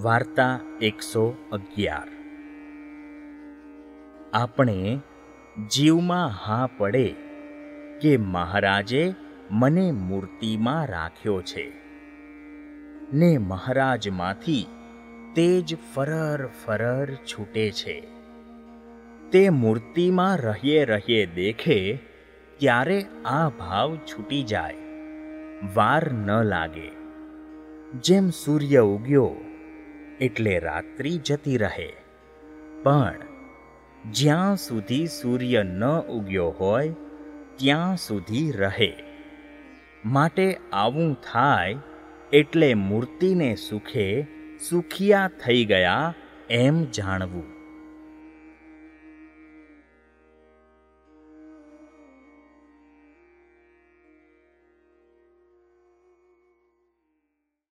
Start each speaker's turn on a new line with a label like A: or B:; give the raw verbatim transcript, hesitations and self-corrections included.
A: વાર્તા એકસો અગિયાર. આપણે જીવમાં હા પડે કે મહારાજે મને મૂર્તિમાં રાખ્યો છે ને મહારાજમાંથી તેજ ફરર ફરર છૂટે છે. તે મૂર્તિમાં રહીએ રહીએ દેખે ત્યારે આ ભાવ છૂટી જાય, વાર ન લાગે. જેમ સૂર્ય ઉગ્યો એટલે રાત્રિ જતી રહે, પણ જ્યાં સુધી સૂર્ય ન ઉગ્યો હોય ત્યાં સુધી રહે. માટે આવું થાય એટલે મૂર્તિને સુખે સુખિયા થઈ ગયા એમ જાણવું.